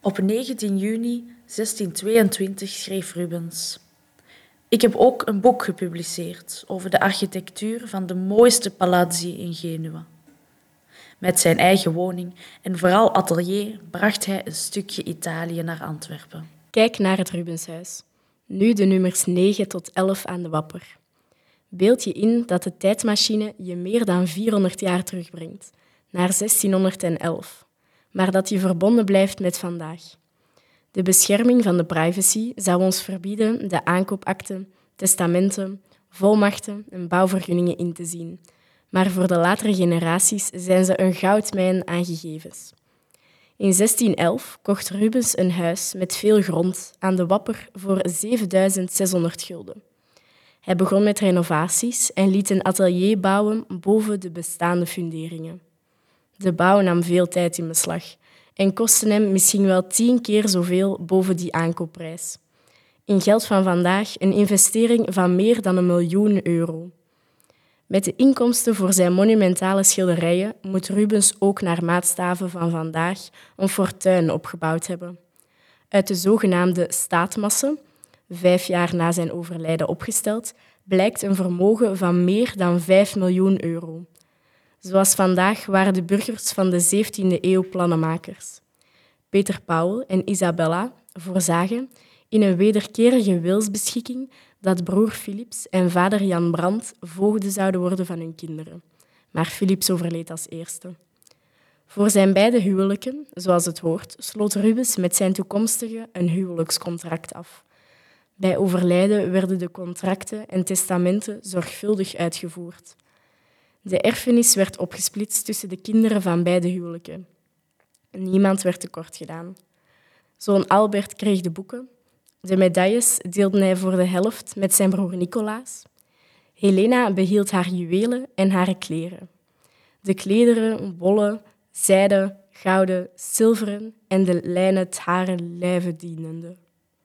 Op 19 juni 1622 schreef Rubens: Ik heb ook een boek gepubliceerd over de architectuur van de mooiste palazzi in Genua. Met zijn eigen woning en vooral atelier bracht hij een stukje Italië naar Antwerpen. Kijk naar het Rubenshuis. Nu de nummers 9 tot 11 aan de wapper. Beeld je in dat de tijdmachine je meer dan 400 jaar terugbrengt, naar 1611, maar dat je verbonden blijft met vandaag. De bescherming van de privacy zou ons verbieden de aankoopakten, testamenten, volmachten en bouwvergunningen in te zien, maar voor de latere generaties zijn ze een goudmijn aan gegevens. In 1611 kocht Rubens een huis met veel grond aan de Wapper voor 7600 gulden. Hij begon met renovaties en liet een atelier bouwen boven de bestaande funderingen. De bouw nam veel tijd in beslag en kostte hem misschien wel 10 keer zoveel boven die aankoopprijs. In geld van vandaag een investering van meer dan €1.000.000. Met de inkomsten voor zijn monumentale schilderijen moet Rubens ook naar maatstaven van vandaag een fortuin opgebouwd hebben. Uit de zogenaamde staatmassen, 5 jaar na zijn overlijden opgesteld, blijkt een vermogen van meer dan €5.000.000. Zoals vandaag waren de burgers van de 17e eeuw plannenmakers. Peter Paul en Isabella voorzagen in een wederkerige wilsbeschikking dat broer Philips en vader Jan Brandt voogden zouden worden van hun kinderen. Maar Philips overleed als eerste. Voor zijn beide huwelijken, zoals het hoort, sloot Rubens met zijn toekomstige een huwelijkscontract af. Bij overlijden werden de contracten en testamenten zorgvuldig uitgevoerd. De erfenis werd opgesplitst tussen de kinderen van beide huwelijken. Niemand werd tekort gedaan. Zoon Albert kreeg de boeken. De medailles deelde hij voor de helft met zijn broer Nicolaas. Helena behield haar juwelen en haar kleren. De klederen, wollen, zijde, gouden, zilveren en de lijnen haren lijven dienende.